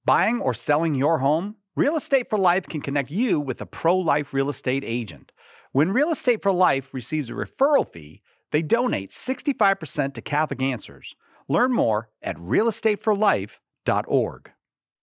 Buying or selling your home? Real Estate for Life can connect you with a pro-life real estate agent. When Real Estate for Life receives a referral fee, they donate 65% to Catholic Answers. Learn more at realestateforlife.org.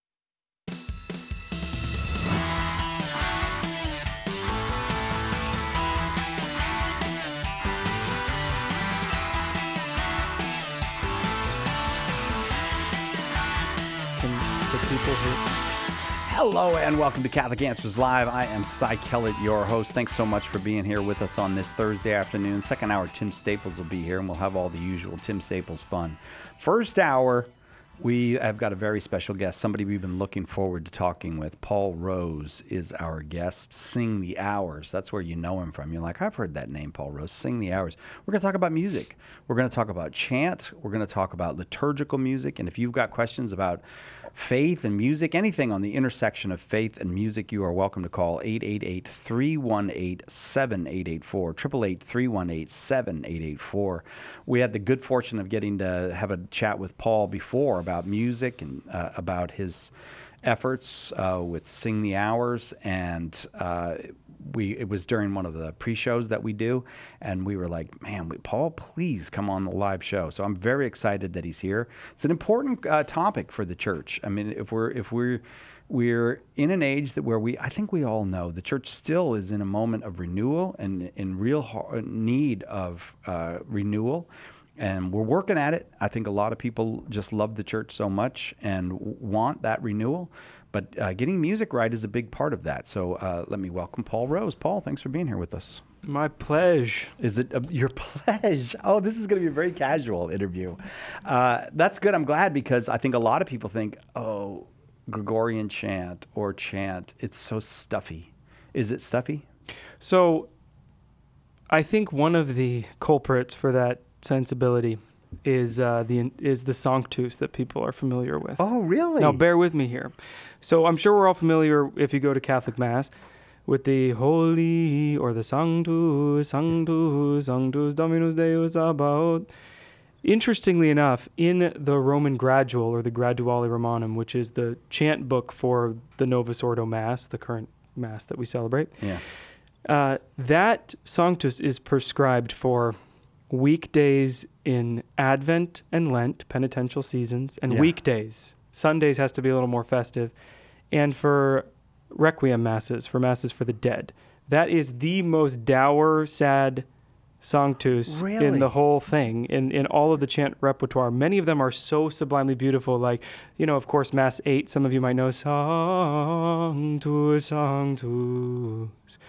Hello and welcome to Catholic Answers Live. I am Cy Kellett, your host. Thanks so much for being here with us on this Thursday afternoon. Second hour, Tim Staples will be here, and we'll have all the usual Tim Staples fun. First hour, we have got a very special guest, somebody we've been looking forward to talking with. Paul Rose is our guest. Sing the Hours. That's where you know him from. You're like, I've heard that name, Paul Rose. Sing the Hours. We're going to talk about music. We're going to talk about chant. We're going to talk about liturgical music. And if you've got questions about faith and music, anything on the intersection of faith and music, you are welcome to call 888-318-7884, 888-318-7884. We had the good fortune of getting to have a chat with Paul before about music and about his efforts with Sing the Hours, and it was during one of the pre-shows that we do, and we were like, man, Paul, please come on the live show. So I'm very excited that he's here. It's an important topic for the church. I mean, if we're in an age that I think we all know the church still is in a moment of renewal and in real need of renewal. And we're working at it. I think a lot of people just love the church so much and want that renewal. But getting music right is a big part of that. So let me welcome Paul Rose. Paul, thanks for being here with us. My pleasure. Is it your pleasure? Oh, this is going to be a very casual interview. That's good. I'm glad, because I think a lot of people think, oh, Gregorian chant or chant, it's so stuffy. Is it stuffy? So I think one of the culprits for that sensibility is the Sanctus that people are familiar with. Oh, really? Now, bear with me here. So I'm sure we're all familiar, if you go to Catholic Mass, with the Holy or the Sanctus, Sanctus, Sanctus Dominus Deus Sabaoth. Interestingly enough, in the Roman Gradual, or the Graduale Romanum, which is the chant book for the Novus Ordo Mass, the current Mass that we celebrate, that Sanctus is prescribed for weekdays in Advent and Lent, penitential seasons, and weekdays. Sundays has to be a little more festive. And for Requiem Masses, for Masses for the dead. That is the most dour, sad Sanctus in the whole thing, in all of the chant repertoire. Many of them are so sublimely beautiful, like, of course, Mass 8, some of you might know, Sanctus, Sanctus,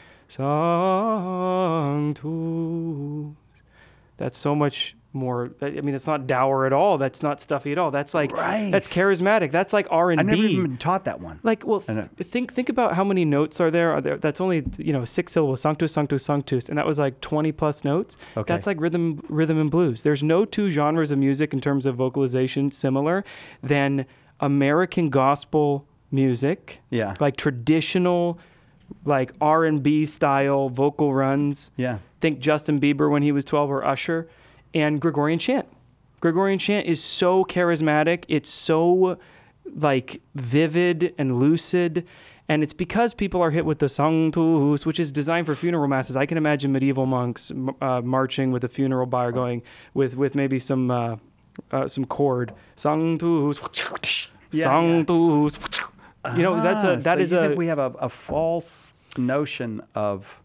Sanctus. That's so much more. I mean, it's not dour at all. That's not stuffy at all. That's like, that's charismatic. That's like R&B. I never even been taught that one. Like, well, think about how many notes are there. That's only, 6 syllables, Sanctus, Sanctus, Sanctus. And that was like 20 plus notes. Okay. That's like rhythm and blues. There's no two genres of music in terms of vocalization similar than American gospel music. Yeah. Like traditional, like R&B style vocal runs. Yeah. Think Justin Bieber when he was 12, or Usher, and Gregorian chant. Gregorian chant is so charismatic. It's so like vivid and lucid. And it's because people are hit with the Sanctus, which is designed for funeral masses. I can imagine medieval monks marching with a funeral bier going with maybe some chord. Sanctus, Sanctus. That is think we have a false notion of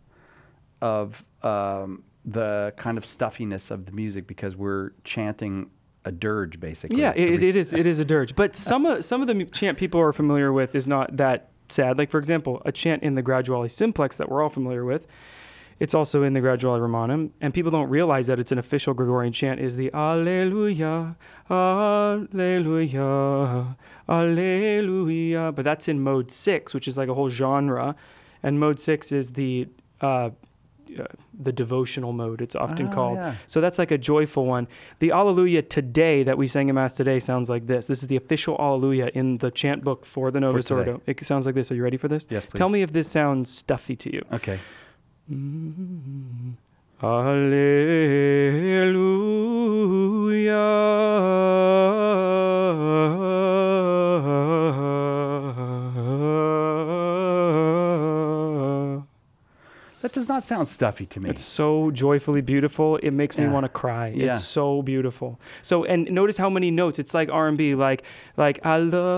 the kind of stuffiness of the music because we're chanting a dirge, basically. Yeah, it is a dirge. But some of the chant people are familiar with is not that sad. Like, for example, a chant in the Graduale Simplex that we're all familiar with, it's also in the Graduale Romanum, and people don't realize that it's an official Gregorian chant, is the Alleluia, Alleluia, Alleluia. But that's in mode 6, which is like a whole genre, and mode 6 is the devotional mode, it's often called. Yeah. So that's like a joyful one. The Alleluia today that we sang in Mass today sounds like this. This is the official Alleluia in the chant book for the Novus Ordo. It sounds like this. Are you ready for this? Yes, please. Tell me if this sounds stuffy to you. Okay. Alleluia. That does not sound stuffy to me. It's so joyfully beautiful. It makes me want to cry. Yeah. It's so beautiful. So, and notice how many notes. It's like R&B, like I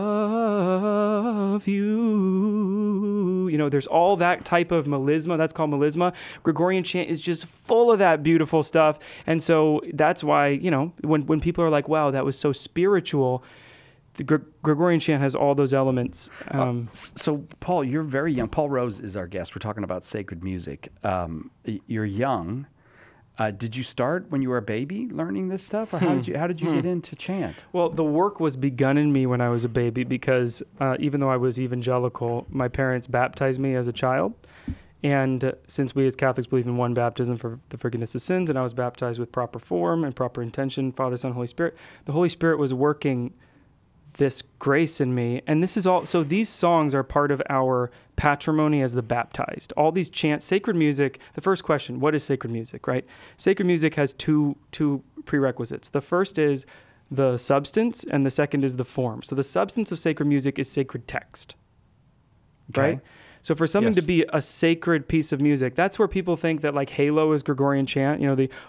love you. You know, there's all that type of melisma. That's called melisma. Gregorian chant is just full of that beautiful stuff. And so that's why, you know, when people are like, wow, that was so spiritual, the Gregorian chant has all those elements. So, Paul, you're very young. Paul Rose is our guest. We're talking about sacred music. You're young. Did you start when you were a baby learning this stuff, or how did you get into chant? Well, the work was begun in me when I was a baby because even though I was evangelical, my parents baptized me as a child. And since we as Catholics believe in one baptism for the forgiveness of sins, and I was baptized with proper form and proper intention, Father, Son, Holy Spirit, the Holy Spirit was working this grace in me. And this is all, so these songs are part of our patrimony as the baptized. All these chants, sacred music, the first question, what is sacred music, right? Sacred music has two prerequisites. The first is the substance, and the second is the form. So the substance of sacred music is sacred text, right? So for something to be a sacred piece of music, that's where people think that like Halo is Gregorian chant, you know, the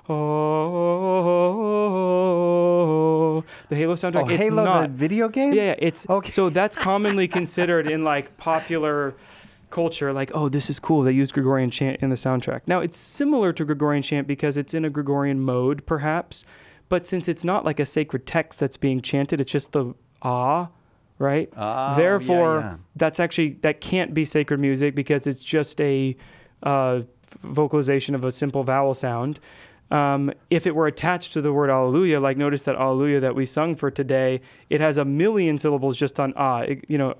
Halo soundtrack. It's Halo, not. the video game? Yeah, it's okay. So that's commonly considered in like popular culture, like, oh, this is cool. They use Gregorian chant in the soundtrack. Now it's similar to Gregorian chant because it's in a Gregorian mode, perhaps, but since it's not like a sacred text that's being chanted, it's just the right? Therefore, that can't be sacred music because it's just a vocalization of a simple vowel sound. If it were attached to the word Alleluia, like notice that Alleluia that we sung for today, it has a million syllables just on you know,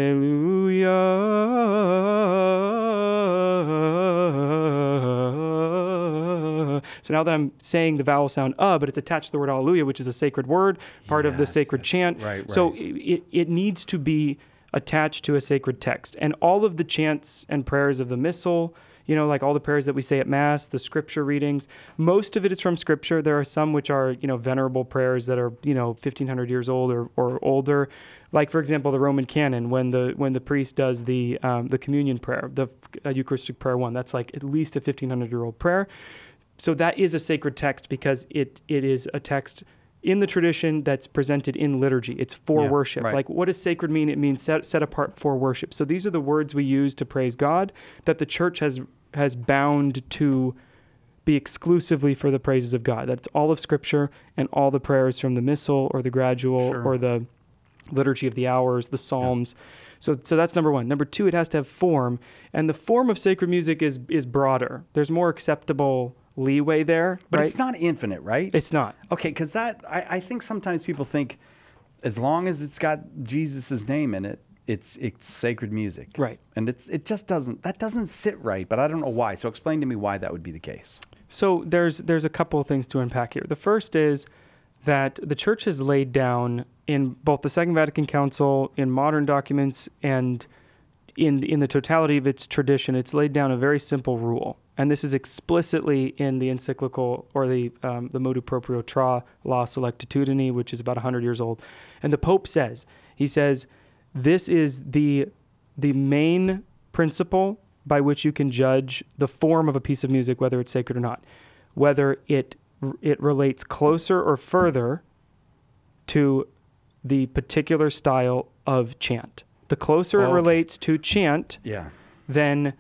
Alleluia. So now that I'm saying the vowel sound but it's attached to the word Alleluia, which is a sacred word, part of the sacred chant. Right. So it needs to be attached to a sacred text. And all of the chants and prayers of the Missal, you know, like all the prayers that we say at Mass, the scripture readings, most of it is from scripture. There are some which are, you know, venerable prayers that are, you know, 1,500 years old or older. Like, for example, the Roman canon, when the priest does the communion prayer, the Eucharistic prayer 1, that's like at least a 1,500-year-old prayer. So that is a sacred text because it is a text in the tradition that's presented in liturgy. It's for worship. Right. Like, what does sacred mean? It means set apart for worship. So these are the words we use to praise God that the church has bound to be exclusively for the praises of God. That's all of Scripture and all the prayers from the Missal or the Gradual or the Liturgy of the Hours, the Psalms. Yeah. So that's number one. Number two, it has to have form. And the form of sacred music is broader. There's more acceptable leeway there. But right? It's not infinite, right? It's not. Okay, because that, I think sometimes people think as long as it's got Jesus' name in it, it's sacred music. Right. And it just doesn't sit right, but I don't know why. So explain to me why that would be the case. So there's a couple of things to unpack here. The first is that the church has laid down in both the Second Vatican Council, in modern documents, and in the totality of its tradition, it's laid down a very simple rule. And this is explicitly in the encyclical or the Motu Proprio Tra La Solectitudine, which is about 100 years old. And the Pope says, this is the main principle by which you can judge the form of a piece of music, whether it's sacred or not, whether it relates closer or further to the particular style of chant. The closer it relates to chant, then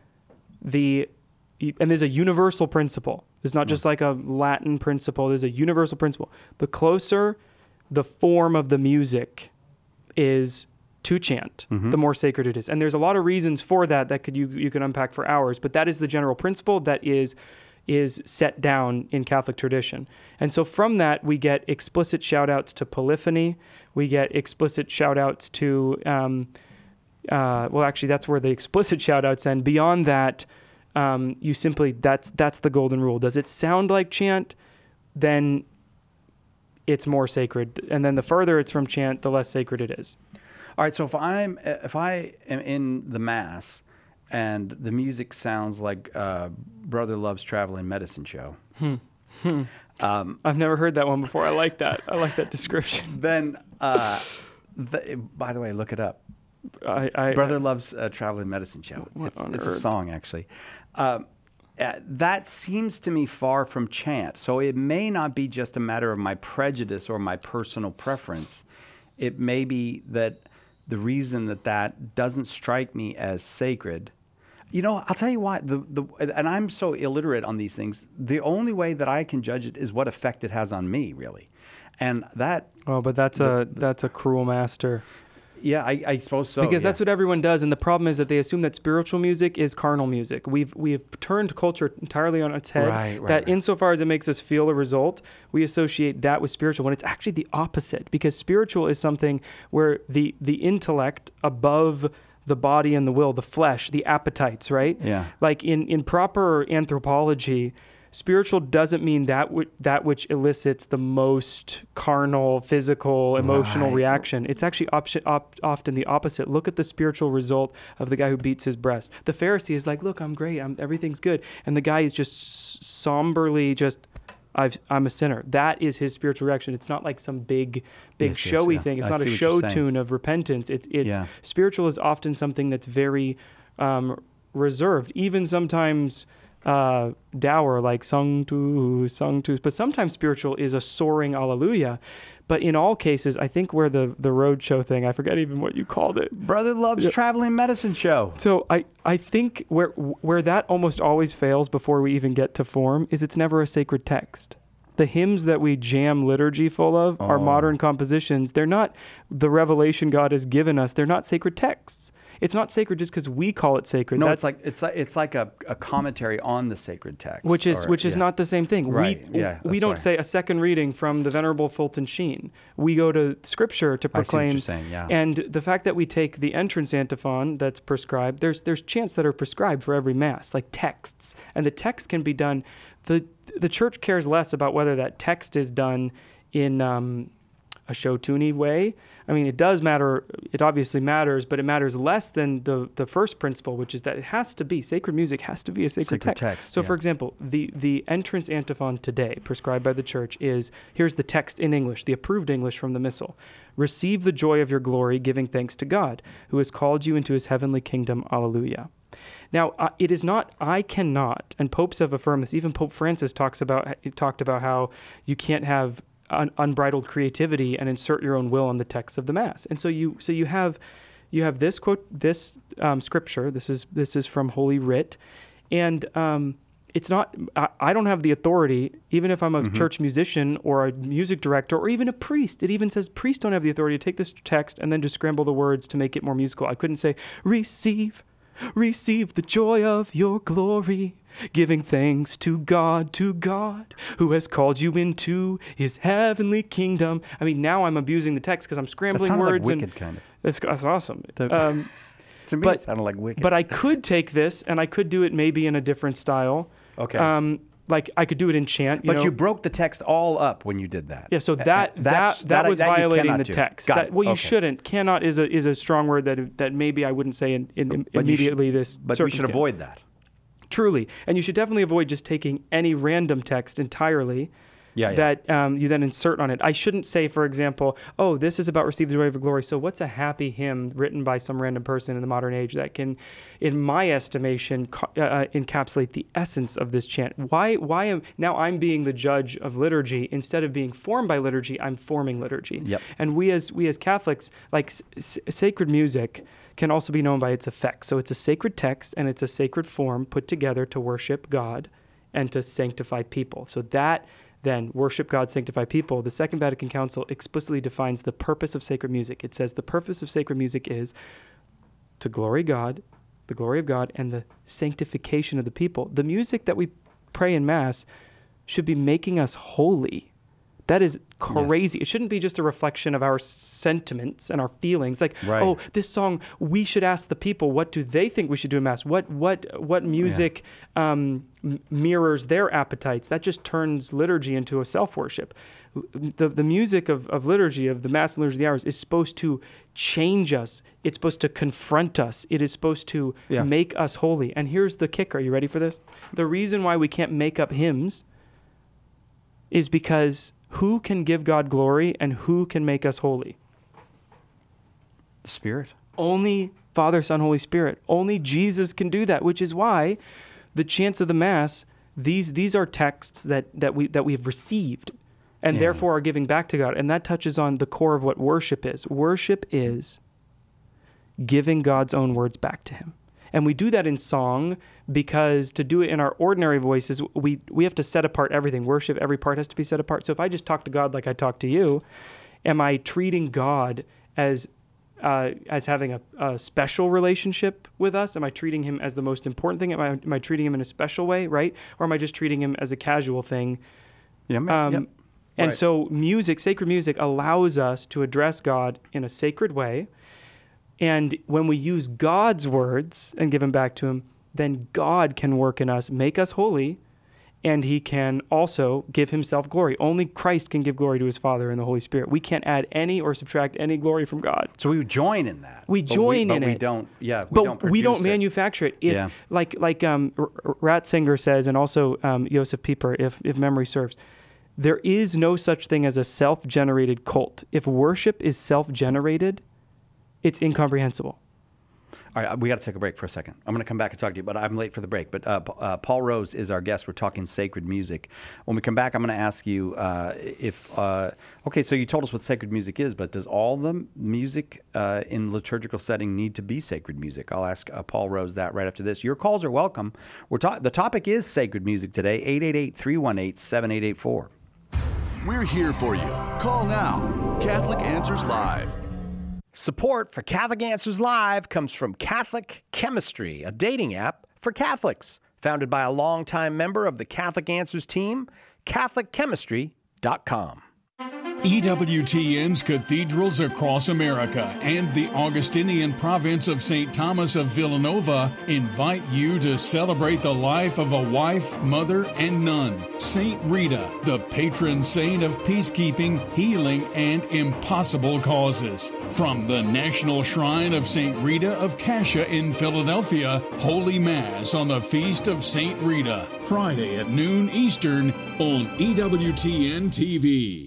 and there's a universal principle. It's not just like a Latin principle. There's a universal principle. The closer the form of the music is to chant, the more sacred it is. And there's a lot of reasons for that you could unpack for hours, but that is the general principle that is set down in Catholic tradition. And so from that, we get explicit shout-outs to polyphony. We get explicit shout-outs to, actually, that's where the explicit shout-outs end. Beyond that, you simply, that's the golden rule. Does it sound like chant? Then it's more sacred. And then the further it's from chant, the less sacred it is. All right, so if I am in the Mass and the music sounds like Brother Love's Traveling Medicine Show. I've never heard that one before. I like that. I like that description. Then, by the way, look it up. Brother Love's Traveling Medicine Show. It's a song, actually. that seems to me far from chance. So it may not be just a matter of my prejudice or my personal preference. It may be that the reason that doesn't strike me as sacred. I'll tell you why. And I'm so illiterate on these things. The only way that I can judge it is what effect it has on me, really. And that. Oh, but that's a cruel master. Yeah, I suppose so. Because that's what everyone does, and the problem is that they assume that spiritual music is carnal music. We've turned culture entirely on its head. Right. Insofar as it makes us feel a result, we associate that with spiritual, when it's actually the opposite. Because spiritual is something where the intellect above the body and the will, the flesh, the appetites, right? Yeah. Like in proper anthropology, spiritual doesn't mean that which elicits the most carnal, physical, emotional reaction. It's actually often the opposite. Look at the spiritual result of the guy who beats his breast. The Pharisee is like, look, I'm great. Everything's good. And the guy is just somberly I'm a sinner. That is his spiritual reaction. It's not like some big showy thing. It's not a show tune of repentance. It's spiritual is often something that's very reserved. Even sometimes dour, like sung to. But sometimes spiritual is a soaring hallelujah. But in all cases, I think where the roadshow thing, I forget even what you called it. Brother Love's Traveling Medicine Show. So I think where that almost always fails before we even get to form is it's never a sacred text. The hymns that we jam liturgy full of are modern compositions. They're not the revelation God has given us. They're not sacred texts. It's not sacred just because we call it sacred. No, it's like a commentary on the sacred text, which is not the same thing. Right. We don't say a second reading from the Venerable Fulton Sheen. We go to Scripture to proclaim. I see what you're saying. Yeah. And the fact that we take the entrance antiphon that's prescribed, there's chants that are prescribed for every mass, like texts, and the text can be done. The church cares less about whether that text is done in a show-tuney way. I mean, it does matter. It obviously matters, but it matters less than the first principle, which is that it has to be, sacred music has to be a sacred text. So, for example, the entrance antiphon today, prescribed by the church, is, here's the text in English, the approved English from the Missal. Receive the joy of your glory, giving thanks to God, who has called you into his heavenly kingdom. Alleluia. Now, it is not, I cannot, and popes have affirmed this, even Pope Francis talked about how you can't have unbridled creativity and insert your own will on the text of the Mass. And so you have this quote, this scripture. This is from Holy Writ, and it's not. I don't have the authority, even if I'm a church musician or a music director or even a priest. It even says priests don't have the authority to take this text and then just scramble the words to make it more musical. I couldn't say receive the joy of your glory, giving thanks to God, who has called you into his heavenly kingdom. I mean, now I'm abusing the text because I'm scrambling words. Like Wicked, kind of. That's awesome. To me, it sounded like Wicked. But I could take this and I could do it maybe in a different style. Okay. Like I could do it in chant. You broke the text all up when you did that. Yeah, so that was violating the text. You shouldn't. Cannot is a strong word that maybe I wouldn't say in immediately this. But we should avoid that. Truly, and you should definitely avoid just taking any random text entirely. That you then insert on it. I shouldn't say, for example, this is about receive the joy of your glory. So what's a happy hymn written by some random person in the modern age that can, in my estimation, encapsulate the essence of this chant? Why I'm being the judge of liturgy instead of being formed by liturgy. I'm forming liturgy. Yep. And we as Catholics, like sacred music, can also be known by its effects. So it's a sacred text and it's a sacred form put together to worship God and to sanctify people. So that. Then worship God, sanctify people. The Second Vatican Council explicitly defines the purpose of sacred music. It says the purpose of sacred music is to glory God, the glory of God, and the sanctification of the people. The music that we pray in Mass should be making us holy. That is crazy. Yes. It shouldn't be just a reflection of our sentiments and our feelings. Like, this song, we should ask the people, what do they think we should do in Mass? What music mirrors their appetites? That just turns liturgy into a self-worship. The music of liturgy, of the Mass and Liturgy of the Hours, is supposed to change us. It's supposed to confront us. It is supposed to make us holy. And here's the kicker. Are you ready for this? The reason why we can't make up hymns is because who can give God glory and who can make us holy? The Spirit. Only Father, Son, Holy Spirit. Only Jesus can do that, which is why the chants of the Mass, these are texts that we have received, and therefore are giving back to God. And that touches on the core of what worship is. Worship is giving God's own words back to him. And we do that in song because to do it in our ordinary voices, we have to set apart everything. Worship, every part has to be set apart. So if I just talk to God like I talk to you, am I treating God as having a special relationship with us? Am I treating him as the most important thing? Am I treating him in a special way, right? Or am I just treating him as a casual thing? And Right. so music, sacred music, allows us to address God in a sacred way. And when we use God's words and give them back to him, then God can work in us, make us holy, and he can also give himself glory. Only Christ can give glory to his Father and the Holy Spirit. We can't add any or subtract any glory from God. So we join in that. We join in it. We don't. Yeah. But we don't manufacture it. If like Ratzinger says, and also Josef Pieper, if memory serves, there is no such thing as a self-generated cult. If worship is self-generated, it's incomprehensible. All right, we got to take a break for a second. I'm going to come back and talk to you, but I'm late for the break. But Paul Rose is our guest. We're talking sacred music. When we come back, I'm going to ask you okay, so you told us what sacred music is, but does all the music in liturgical setting need to be sacred music? I'll ask Paul Rose that right after this. Your calls are welcome. The topic is sacred music today, 888-318-7884. We're here for you. Call now. Catholic Answers Live. Support for Catholic Answers Live comes from Catholic Chemistry, a dating app for Catholics. Founded by a longtime member of the Catholic Answers team, CatholicChemistry.com. EWTN's cathedrals across America and the Augustinian province of St. Thomas of Villanova invite you to celebrate the life of a wife, mother, and nun, St. Rita, the patron saint of peacekeeping, healing, and impossible causes. From the National Shrine of St. Rita of Cascia in Philadelphia, Holy Mass on the Feast of St. Rita, Friday at noon Eastern on EWTN TV.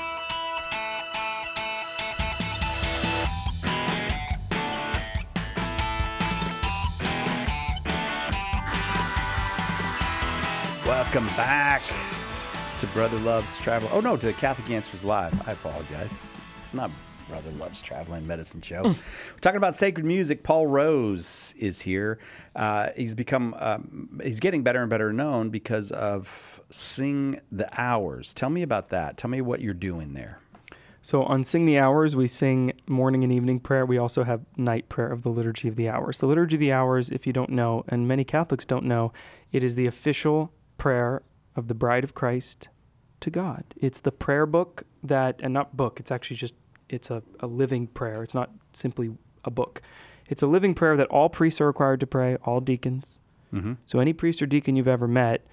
Welcome back to Brother Loves Travel. Oh, no, to the Catholic Answers Live. I apologize. It's not Brother Loves Travel and Medicine Show. We're talking about sacred music. Paul Rose is here. He's getting better and better known because of Sing the Hours. Tell me about that. Tell me what you're doing there. So on Sing the Hours, we sing morning and evening prayer. We also have night prayer of the Liturgy of the Hours. The Liturgy of the Hours, if you don't know, and many Catholics don't know, it is the official prayer of the Bride of Christ to God. It's the prayer book and not book, it's actually just, it's a living prayer. It's not simply a book. It's a living prayer that all priests are required to pray, all deacons. Mm-hmm. So any priest or deacon you've ever met,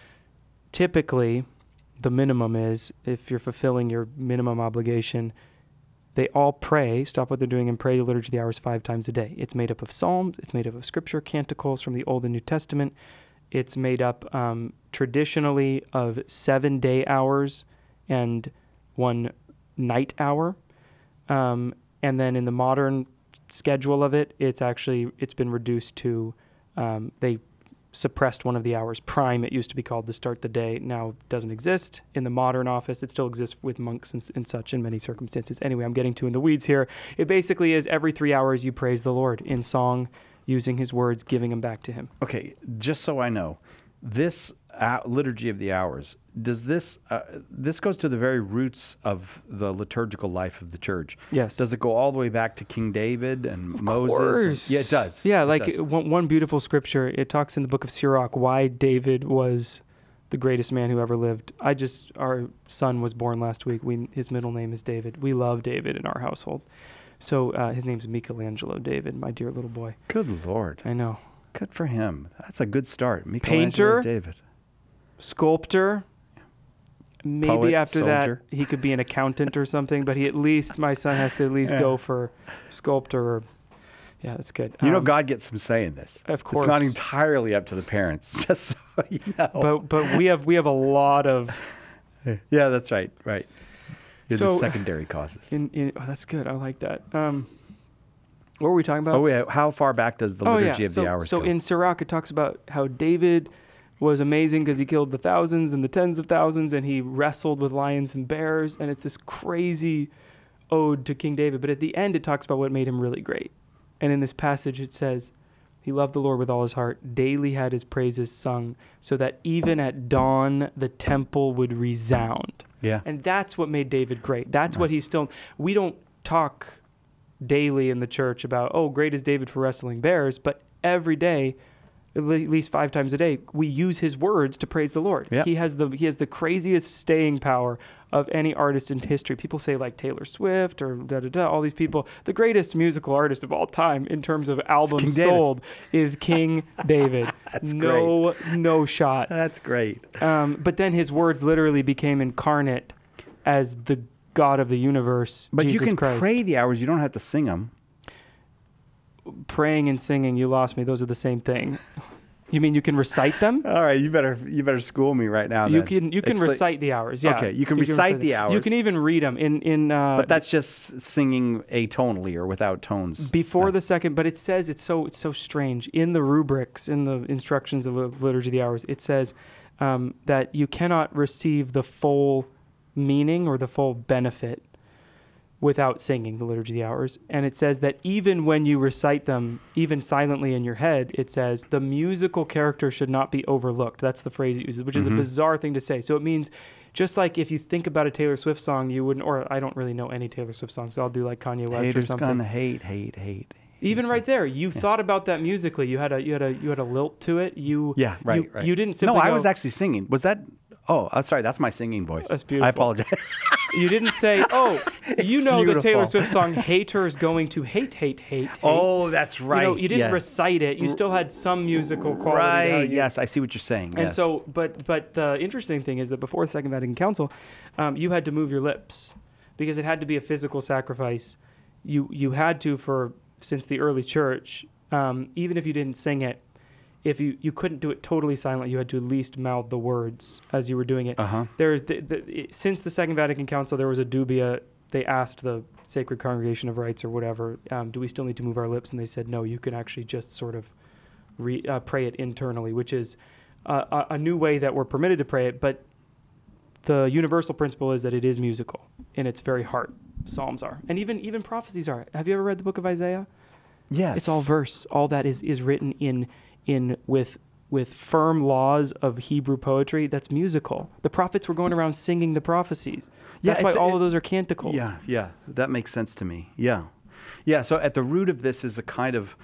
typically the minimum is, if you're fulfilling your minimum obligation, they all pray, stop what they're doing and pray the Liturgy of the Hours 5 times a day. It's made up of psalms, it's made up of scripture, canticles from the Old and New Testament. It's made up traditionally of 7 day hours and 1 night hour. And then in the modern schedule of it, it's been reduced to, they suppressed one of the hours. Prime, it used to be called, to start the day. Now doesn't exist in the modern office. It still exists with monks and such in many circumstances. Anyway, I'm getting too in the weeds here. It basically is every 3 hours you praise the Lord in song, using his words, giving them back to him. Okay, just so I know, this Liturgy of the Hours, does this goes to the very roots of the liturgical life of the church? Yes. Does it go all the way back to King David and Moses? Of course. Yeah, it does. Yeah, It one beautiful scripture, it talks in the book of Sirach why David was the greatest man who ever lived. Our son was born last week. His middle name is David. We love David in our household. So his name's Michelangelo David, my dear little boy. Good Lord. I know. Good for him. That's a good start. Michelangelo Painter, David. Sculptor. Maybe Poet, after soldier. that he could be an accountant or something, but my son has to at least go for sculptor. Yeah, that's good. You know, God gets some say in this. Of course. It's not entirely up to the parents, just so you know. But we have a lot of... Yeah, that's right. Right. You're the So, secondary causes. that's good. I like that. What were we talking about? Oh, yeah. How far back does the liturgy of the hours so go? in Sirach, it talks about how David was amazing because he killed the thousands and the tens of thousands, and he wrestled with lions and bears, and it's this crazy ode to King David. But at the end, it talks about what made him really great. And in this passage, it says, he loved the Lord with all his heart, daily had his praises sung, so that even at dawn, the temple would resound. Yeah. And that's what made David great. That's what he's still... We don't talk daily in the church about, oh, great is David for wrestling bears, but every day, at least 5 times a day, we use his words to praise the Lord. Yep. He has the craziest staying power of any artist in history. People say like Taylor Swift or all these people. The greatest musical artist of all time in terms of albums sold is King David. That's great. No shot. That's great. But then his words literally became incarnate as the God of the universe, But Jesus you can Christ. pray the hours. You don't have to sing them. Praying and singing, you lost me. Those are the same thing. You mean you can recite them? All right, you better school me right now. You can recite the hours. Yeah. Okay, you can recite the hours. You can even read them in. But that's just singing atonally or without tones. Before the second, but it says it's so strange in the rubrics, in the instructions of the liturgy of the hours. It says that you cannot receive the full meaning or the full benefit without singing the liturgy of the hours. And it says that even when you recite them, even silently in your head, it says the musical character should not be overlooked. That's the phrase it uses, which is a bizarre thing to say. So it means just like if you think about a Taylor Swift song, you wouldn't, or I don't really know any Taylor Swift songs, so I'll do like Kanye West Haters or something. gonna hate. Even right there, you thought about that musically. You had a lilt to it. Right. You didn't simply I was actually singing. Was that? Oh, sorry. That's my singing voice. That's beautiful. I apologize. You didn't say, oh, you know beautiful. the Taylor Swift song, Haters Going to Hate. Oh, that's right. You didn't recite it. You still had some musical quality. Right. Yes, I see what you're saying. And yes. so, but the interesting thing is that before the Second Vatican Council, you had to move your lips because it had to be a physical sacrifice. You had to since the early church, even if you didn't sing it, if you couldn't do it totally silent, you had to at least mouth the words as you were doing it. There's since the Second Vatican Council, there was a dubia. They asked the Sacred Congregation of Rites or whatever, do we still need to move our lips? And they said, no, you can actually just sort of pray it internally, which is a new way that we're permitted to pray it. But the universal principle is that it is musical in its very heart. Psalms are, and even prophecies are. Have you ever read the book of Isaiah? Yes. It's all verse. All that is written in with firm laws of Hebrew poetry. That's musical. The prophets were going around singing the prophecies. That's why all of those are canticles. Yeah. That makes sense to me. Yeah. So at the root of this is a kind of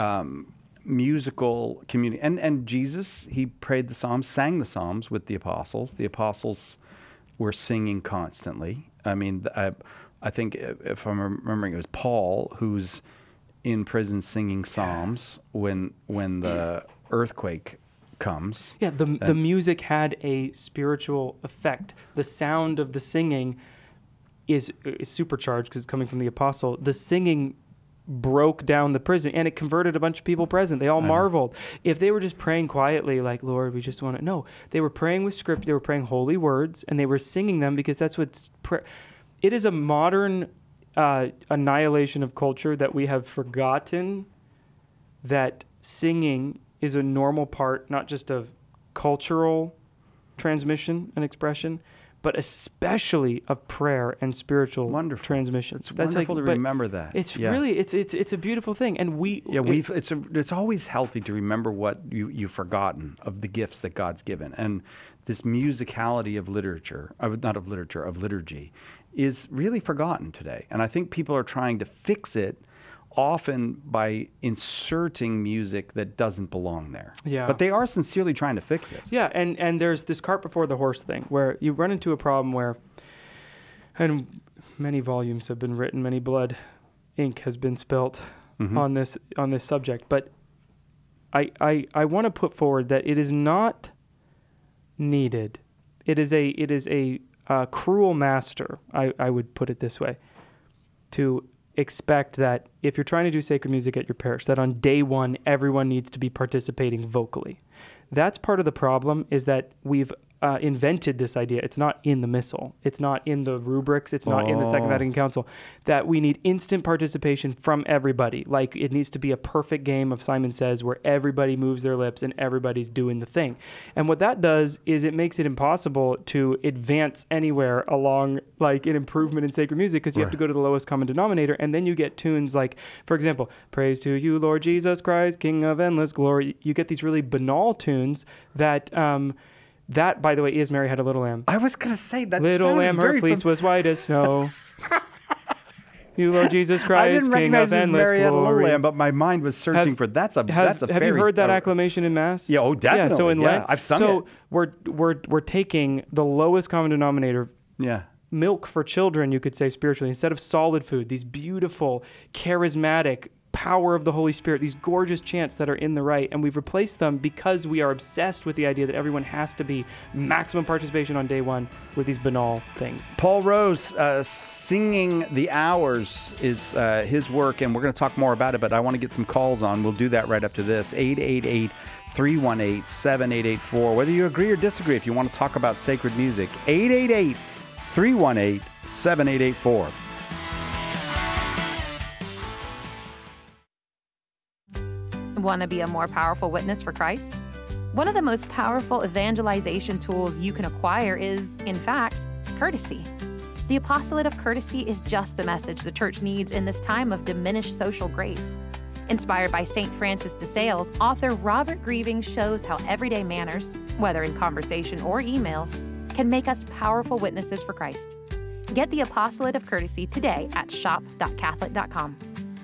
musical community. And Jesus, he prayed the Psalms, sang the Psalms with the apostles. The apostles were singing constantly. I mean, I think if I'm remembering, it was Paul who's in prison singing psalms when the earthquake comes. Yeah, the music had a spiritual effect. The sound of the singing is supercharged because it's coming from the apostle. The singing broke down the prison and it converted a bunch of people present. They all marveled. If they were just praying quietly like, Lord, we just want to... No, they were praying with script. They were praying holy words and they were singing them because that's what... It is a modern annihilation of culture that we have forgotten that singing is a normal part, not just of cultural transmission and expression, but especially of prayer and spiritual transmission. It's wonderful to remember that. It's really it's a beautiful thing, and it's always healthy to remember what you've forgotten of the gifts that God's given, and this musicality of liturgy is really forgotten today. And I think people are trying to fix it often by inserting music that doesn't belong there. Yeah. But they are sincerely trying to fix it. Yeah, and there's this cart before the horse thing where you run into a problem where, and many volumes have been written, many blood ink has been spilt on this subject. But I want to put forward that it is not needed. It is a cruel master, I would put it this way, to expect that if you're trying to do sacred music at your parish, that on day one, everyone needs to be participating vocally. That's part of the problem, is that we've invented this idea. It's not in the Missal. It's not in the rubrics. It's not in the Second Vatican Council, that we need instant participation from everybody. Like, it needs to be a perfect game of Simon Says where everybody moves their lips and everybody's doing the thing. And what that does is it makes it impossible to advance anywhere along like an improvement in sacred music, because you have to go to the lowest common denominator, and then you get tunes like, for example, Praise to you, Lord Jesus Christ, King of endless glory. You get these really banal tunes that... that, by the way, is Mary Had a Little Lamb. I was going to say that. Little lamb, her fleece was white as snow. You, Lord Jesus Christ, I didn't King recognize of endless Mary Had a Little glory. Lamb, but my mind was searching for that's a Have very, you heard that acclamation in Mass? Yeah, definitely. Yeah, so in Lent, I've sung it. we're taking the lowest common denominator. Yeah. Milk for children, you could say spiritually, instead of solid food. These beautiful, charismatic, power of the Holy Spirit, these gorgeous chants that are in the rite, and we've replaced them because we are obsessed with the idea that everyone has to be maximum participation on day one with these banal things. Paul Rose, Singing the Hours is his work, and we're going to talk more about it, but I want to get some calls on. We'll do that right after this. 888-318-7884. Whether you agree or disagree, if you want to talk about sacred music, 888-318-7884. Want to be a more powerful witness for Christ? One of the most powerful evangelization tools you can acquire is, in fact, courtesy. The apostolate of courtesy is just the message the church needs in this time of diminished social grace. Inspired by St. Francis de Sales, author Robert Grieving shows how everyday manners, whether in conversation or emails, can make us powerful witnesses for Christ. Get the apostolate of courtesy today at shop.catholic.com.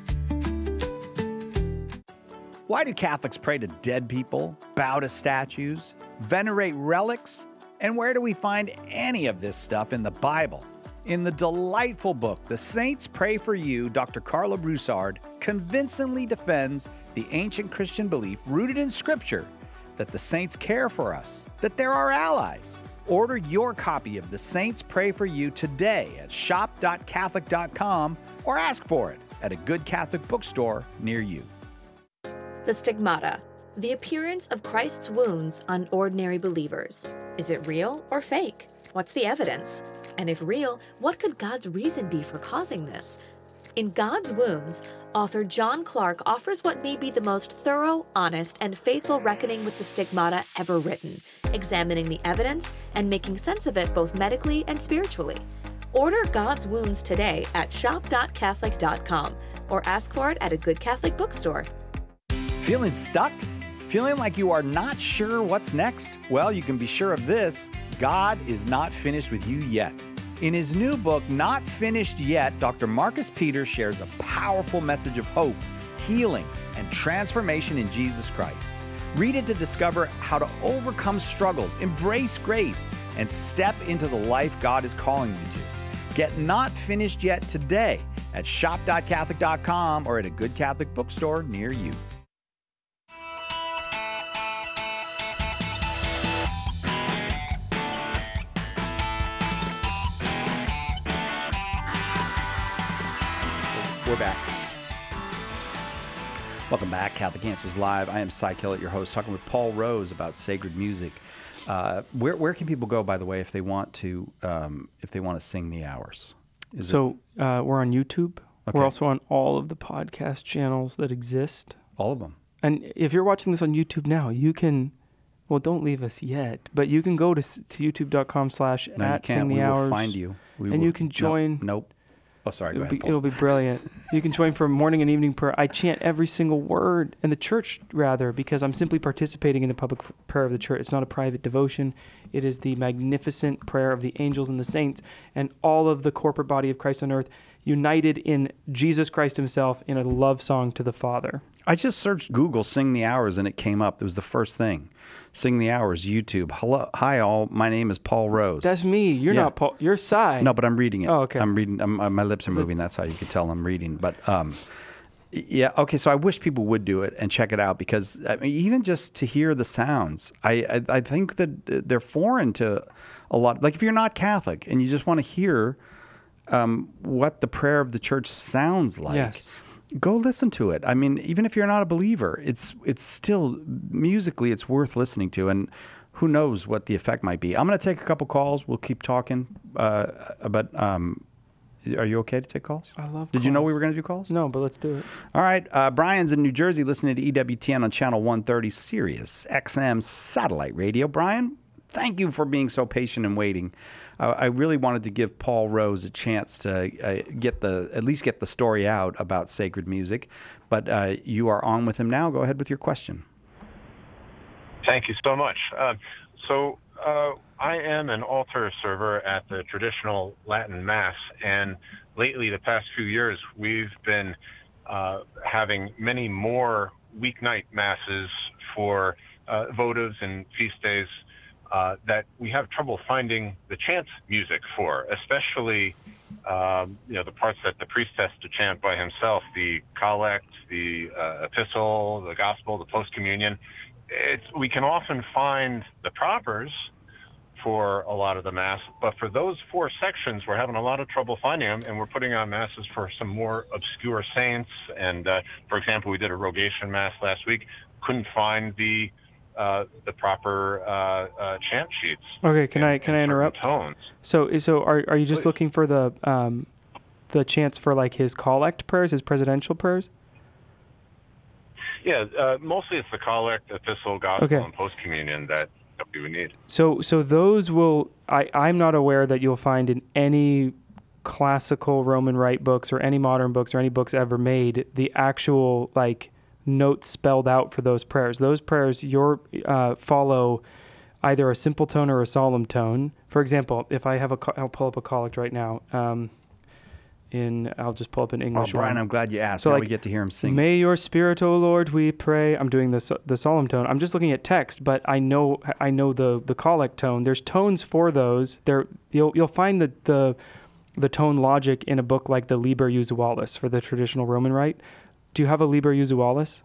Why do Catholics pray to dead people, bow to statues, venerate relics? And where do we find any of this stuff in the Bible? In the delightful book, The Saints Pray for You, Dr. Carla Broussard convincingly defends the ancient Christian belief rooted in Scripture that the saints care for us, that they're our allies. Order your copy of The Saints Pray for You today at shop.catholic.com or ask for it at a good Catholic bookstore near you. The stigmata, the appearance of Christ's wounds on ordinary believers. Is it real or fake? What's the evidence? And if real, what could God's reason be for causing this? In God's Wounds, author John Clark offers what may be the most thorough, honest, and faithful reckoning with the stigmata ever written, examining the evidence and making sense of it both medically and spiritually. Order God's Wounds today at shop.catholic.com or ask for it at a good Catholic bookstore. Feeling stuck? Feeling like you are not sure what's next? Well, you can be sure of this. God is not finished with you yet. In his new book, Not Finished Yet, Dr. Marcus Peters shares a powerful message of hope, healing, and transformation in Jesus Christ. Read it to discover how to overcome struggles, embrace grace, and step into the life God is calling you to. Get Not Finished Yet today at shop.catholic.com or at a good Catholic bookstore near you. We're back. Welcome back, Catholic Answers Live. I am Cy Kellett, your host, talking with Paul Rose about sacred music. Where can people go, by the way, if they want to sing the hours? We're on YouTube. Okay. We're also on all of the podcast channels that exist. All of them. And if you're watching this on YouTube now, you can. Well, don't leave us yet, but you can go to youtube.com/@singthehours. We will find you. You can join. Nope. Oh, sorry. Go ahead, Paul. It'll be brilliant. You can join for morning and evening prayer. I chant every single word in the church, rather, because I'm simply participating in the public prayer of the church. It's not a private devotion. It is the magnificent prayer of the angels and the saints and all of the corporate body of Christ on earth, united in Jesus Christ himself in a love song to the Father. I just searched Google Sing the Hours and it came up. It was the first thing. Sing the Hours, YouTube. Hello, hi all. My name is Paul Rose. That's me. You're not Paul. You're Cy. No, but I'm reading it. Oh, okay. I'm reading. My lips are moving. That's how you can tell I'm reading. But yeah, okay. So I wish people would do it and check it out because I mean, even just to hear the sounds, I think that they're foreign to a lot. Like if you're not Catholic and you just want to hear what the prayer of the church sounds like. Yes. Go listen to it. I mean, even if you're not a believer, it's still musically it's worth listening to. And who knows what the effect might be. I'm going to take a couple calls. We'll keep talking. But are you okay to take calls? I love Did you know we calls. were going to do calls? No, but let's do it. All right. Brian's in New Jersey listening to EWTN on Channel 130 Sirius XM Satellite Radio. Brian, thank you for being so patient and waiting. I really wanted to give Paul Rose a chance to at least get the story out about sacred music. But you are on with him now. Go ahead with your question. Thank you so much. I am an altar server at the traditional Latin Mass, and lately, the past few years, we've been having many more weeknight masses for votives and feast days that we have trouble finding the chant music for, especially the parts that the priest has to chant by himself, the collect, the epistle, the gospel, the post-communion. We can often find the propers for a lot of the Mass, but for those 4 sections, we're having a lot of trouble finding them, and we're putting on Masses for some more obscure saints. And, for example, we did a Rogation Mass last week, couldn't find the proper chant sheets. Okay, can I interrupt? Tones. So are you just Please. looking for the chants for like his collect prayers, his presidential prayers? Yeah, mostly it's the collect, epistle, gospel, Okay. and post-communion that we would need. So those will I'm not aware that you'll find in any classical Roman Rite books or any modern books or any books ever made the actual like notes spelled out for those prayers. Those prayers follow either a simple tone or a solemn tone. For example, if I have I'll pull up a collect right now. I'll just pull up an English Brian, one. I'm glad you asked. So, now like, we get to hear him sing. May your spirit, O Lord, we pray. I'm doing the solemn tone. I'm just looking at text, but I know the collect tone. There's tones for those. You'll find the tone logic in a book like the Liber Usualis for the traditional Roman Rite. Do you have a Liber Usualis?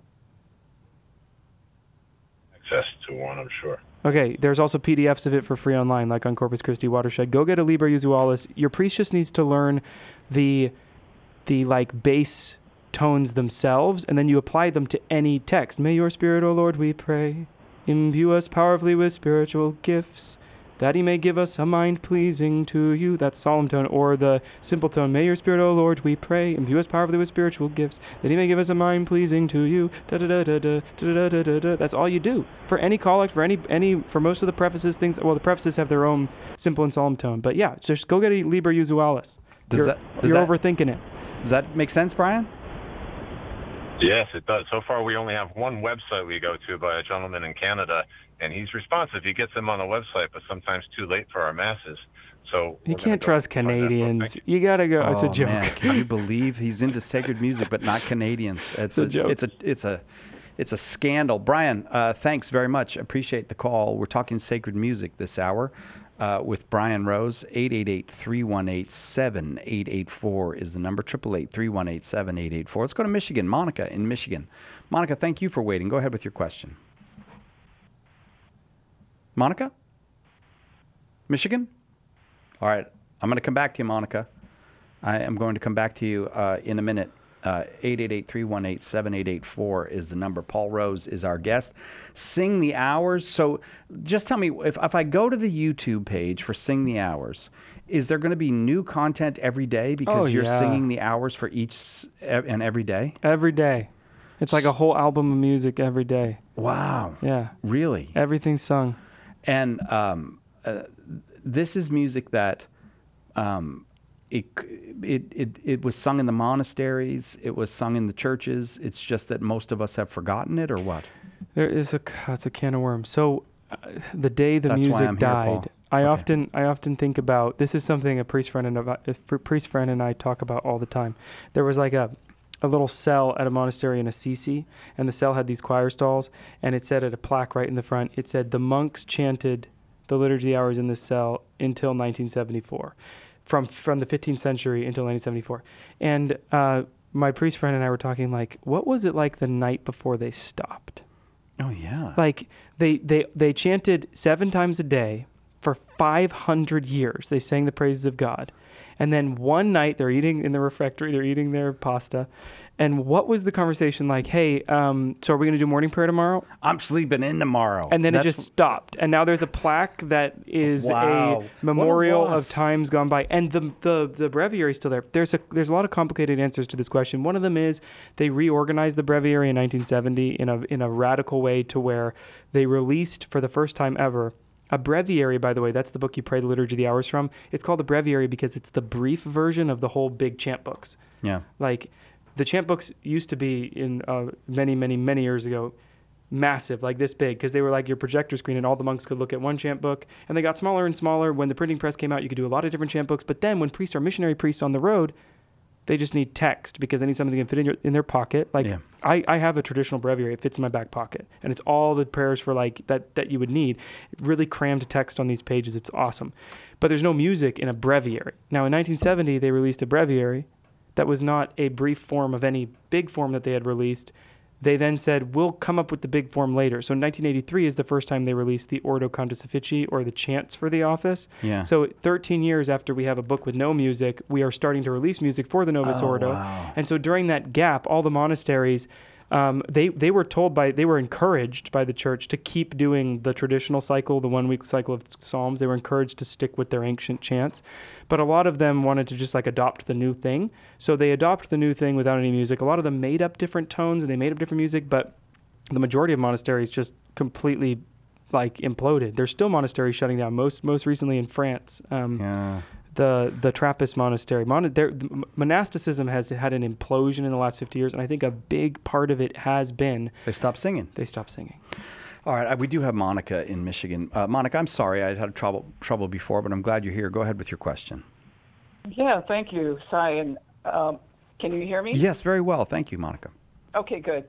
Access to one, I'm sure. Okay, there's also PDFs of it for free online, like on Corpus Christi Watershed. Go get a Liber Usualis. Your priest just needs to learn the like bass tones themselves, and then you apply them to any text. May your spirit, O Lord, we pray, imbue us powerfully with spiritual gifts, that he may give us a mind pleasing to you. That's solemn tone. Or the simple tone. May your spirit, O Lord, we pray, imbue us powerfully with spiritual gifts, that he may give us a mind pleasing to you. Da da da da da da da da da. That's all you do for any collect, for most of the prefaces things. Well, the prefaces have their own simple and solemn tone. But yeah, just go get a Liber Usualis. You're overthinking it. Does that make sense, Brian? Yes, it does. So far, we only have one website we go to by a gentleman in Canada, and he's responsive. He gets them on the website, but sometimes too late for our masses. So you can't trust Canadians. You gotta go. It's a joke. Man, can you believe he's into sacred music, but not Canadians? It's a joke. It's a scandal. Brian, thanks very much. Appreciate the call. We're talking sacred music this hour. With Brian Rose. 888-318-7884 is the number. 888-318-7884. Let's go to Michigan. Monica in Michigan. Monica, thank you for waiting. Go ahead with your question. Monica? Michigan? All right. I'm going to come back to you, Monica. I am going to come back to you in a minute. 888-318-7884 is the number. Paul Rose is our guest. Sing the Hours. So just tell me, if I go to the YouTube page for Sing the Hours, is there going to be new content every day because you're singing the hours for each and every day? Every day. It's like a whole album of music every day. Wow. Yeah. Really? Everything's sung. And this is music that it was sung in the monasteries. It was sung in the churches. It's just that most of us have forgotten it, or what? It's a can of worms. So the day the That's why music I'm here, died, Paul. I often think about, this is something a priest friend and I talk about all the time. There was like a little cell at a monastery in Assisi, and the cell had these choir stalls, and it said at a plaque right in the front, it said the monks chanted the liturgy hours in this cell until 1974. From the 15th century until 1974. And my priest friend and I were talking like, what was it like the night before they stopped? Oh, yeah. Like they chanted 7 times a day for 500 years. They sang the praises of God. And then one night they're eating in the refectory, they're eating their pasta. And what was the conversation like? Hey, so are we going to do morning prayer tomorrow? I'm sleeping in tomorrow. And then it just stopped. And now there's a plaque that is a memorial of times gone by. And the breviary is still there. There's a lot of complicated answers to this question. One of them is they reorganized the breviary in 1970 in a radical way to where they released for the first time ever a breviary. By the way, that's the book you pray the Liturgy of the Hours from. It's called the breviary because it's the brief version of the whole big chant books. Yeah. Like, the chant books used to be in many years ago, massive, like this big, because they were like your projector screen and all the monks could look at one chant book. And they got smaller and smaller. When the printing press came out, you could do a lot of different chant books. But then when priests are missionary priests on the road, they just need text because they need something that can fit in their pocket. Like I have a traditional breviary. It fits in my back pocket. And it's all the prayers for like that you would need. Really crammed text on these pages. It's awesome. But there's no music in a breviary. Now in 1970, they released a breviary that was not a brief form of any big form that they had released. They then said, we'll come up with the big form later. So 1983 is the first time they released the Ordo Cantacifici, or the chants for the office. Yeah. So 13 years after we have a book with no music, we are starting to release music for the Novus Ordo. Wow. And so during that gap, all the monasteries, they were encouraged by the church to keep doing the traditional cycle, the 1 week cycle of Psalms. They were encouraged to stick with their ancient chants. But a lot of them wanted to just like adopt the new thing. So they adopted the new thing without any music. A lot of them made up different tones and they made up different music, but the majority of monasteries just completely like imploded. There's still monasteries shutting down, most recently in France. The Trappist monastery. Monasticism has had an implosion in the last 50 years, and I think a big part of it has been... They stopped singing. All right, we do have Monica in Michigan. Monica, I'm sorry I had trouble before, but I'm glad you're here. Go ahead with your question. Yeah, thank you, Cy. And can you hear me? Yes, very well. Thank you, Monica. Okay, good.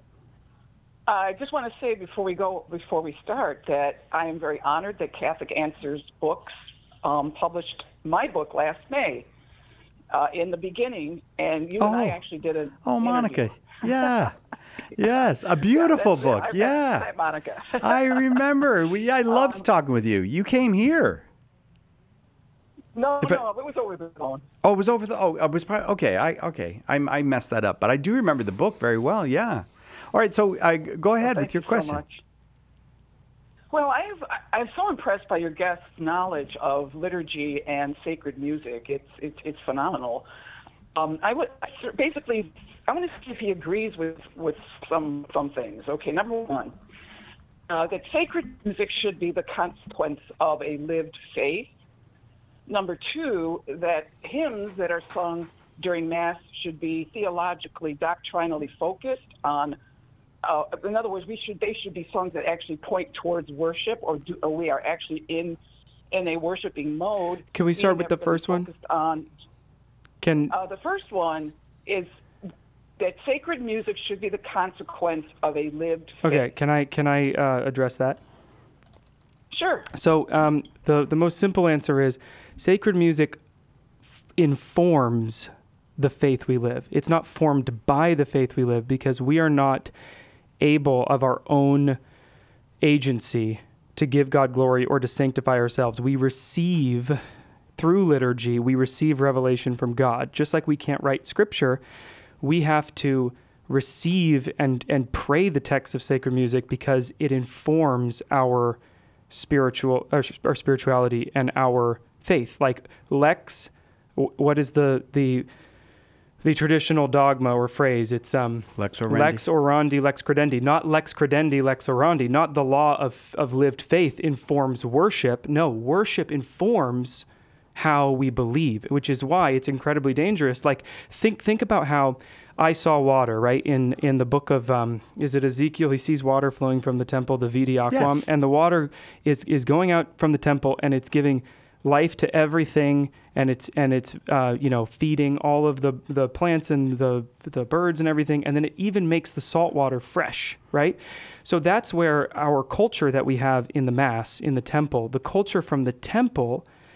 I just want to say before we start, that I am very honored that Catholic Answers Books published my book last May, in the beginning, and you and I actually did an interview. Monica, yeah. Yes, a beautiful book. Hi, Monica. I remember. I loved talking with you. You came here. No, it was over the phone. Oh, it was over it was probably, okay. I messed that up, but I do remember the book very well. Yeah. All right, so go ahead with your question. So much. Well, I'm so impressed by your guest's knowledge of liturgy and sacred music. It's phenomenal. I want to see if he agrees with some things. Okay, number one, that sacred music should be the consequence of a lived faith. Number two, that hymns that are sung during Mass should be theologically, doctrinally focused on. In other words, they should be songs that actually point towards worship, or we are actually in a worshiping mode. Can we start with the first one? The first one is that sacred music should be the consequence of a lived faith. Okay, can I address that? Sure. So the most simple answer is sacred music informs the faith we live. It's not formed by the faith we live, because we are not able of our own agency to give God glory or to sanctify ourselves. We receive, through liturgy, we receive revelation from God. Just like we can't write scripture, we have to receive and pray the text of sacred music because it informs our spirituality and our faith. Like lex, what is the traditional dogma or phrase? It's lex orandi. Lex orandi, lex credendi. Not lex credendi, lex orandi. Not the law of lived faith informs worship. No, worship informs how we believe, which is why it's incredibly dangerous. Like think about how I saw water, right? In the book of is it Ezekiel? He sees water flowing from the temple, the vidi aquam, yes. And the water is going out from the temple, and it's giving life to everything, and it's feeding all of the plants and the birds and everything, and then it even makes the salt water fresh, right? So that's where our culture that we have in the Mass, in the temple, the culture from the temple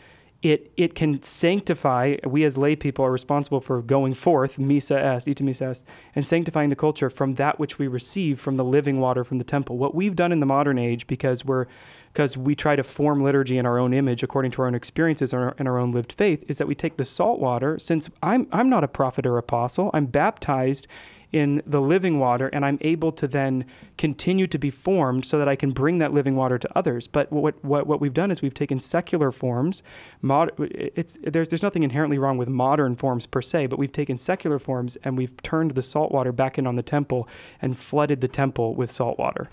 it can sanctify. We as lay people are responsible for going forth, missa est, ite missa est, and sanctifying the culture from that which we receive from the living water from the temple. What we've done in the modern age, because we try to form liturgy in our own image according to our own experiences and our own lived faith, is that we take the salt water. Since I'm not a prophet or apostle, I'm baptized in the living water, and I'm able to then continue to be formed so that I can bring that living water to others. But what we've done is we've taken secular forms. There's nothing inherently wrong with modern forms per se, but we've taken secular forms and we've turned the salt water back in on the temple and flooded the temple with salt water.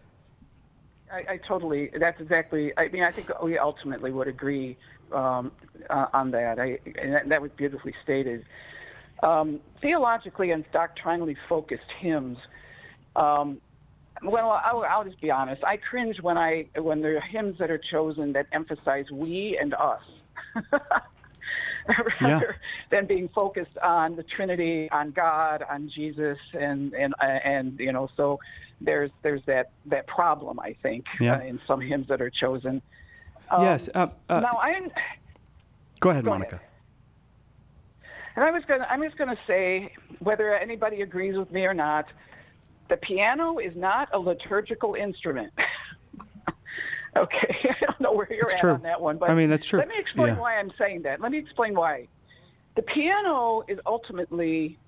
I totally, that's exactly, I mean, I think we ultimately would agree on that. And that was beautifully stated. Theologically and doctrinally focused hymns, well, I'll just be honest. I cringe when there are hymns that are chosen that emphasize we and us, rather than being focused on the Trinity, on God, on Jesus, and So there's that problem, I think, in some hymns that are chosen. Yes. Now Go ahead, Monica. And I'm just gonna say, whether anybody agrees with me or not, the piano is not a liturgical instrument. Okay, I don't know where you're at on that one, but I mean, that's true. Let me explain why I'm saying that. Let me explain why. The piano is ultimately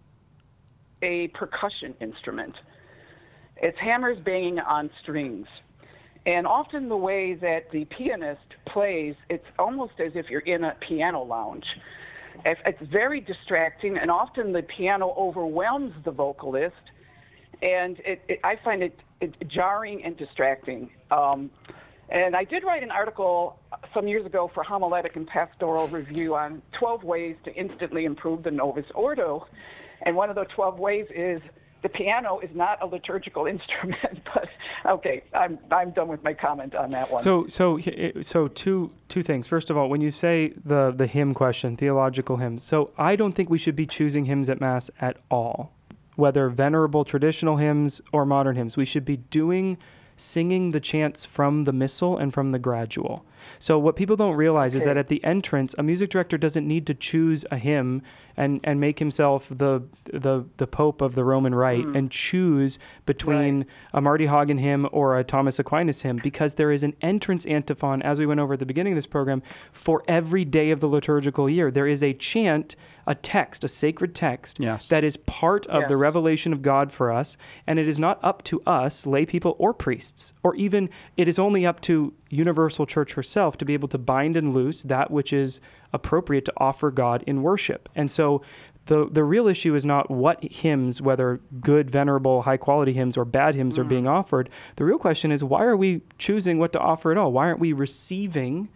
a percussion instrument. It's hammers banging on strings. And often the way that the pianist plays, it's almost as if you're in a piano lounge. It's very distracting, and often the piano overwhelms the vocalist, and I find it jarring and distracting. And I did write an article some years ago for Homiletic and Pastoral Review on 12 ways to instantly improve the Novus Ordo, and one of the 12 ways is the piano is not a liturgical instrument. But okay, I'm done with my comment on that one. So two things. First of all, when you say the hymn question, theological hymns, so I don't think we should be choosing hymns at Mass at all, whether venerable traditional hymns or modern hymns. We should be singing the chants from the missal and from the gradual. So what people don't realize is that at the entrance, a music director doesn't need to choose a hymn and make himself the Pope of the Roman Rite and choose between a Marty Haugen hymn or a Thomas Aquinas hymn, because there is an entrance antiphon, as we went over at the beginning of this program, for every day of the liturgical year. There is a chant, a text, a sacred text, that is part of the revelation of God for us, and it is not up to us, lay people or priests, or even it is only up to universal church herself to be able to bind and loose that which is appropriate to offer God in worship. And so the real issue is not what hymns, whether good, venerable, high-quality hymns or bad hymns are being offered. The real question is, why are we choosing what to offer at all? Why aren't we receiving,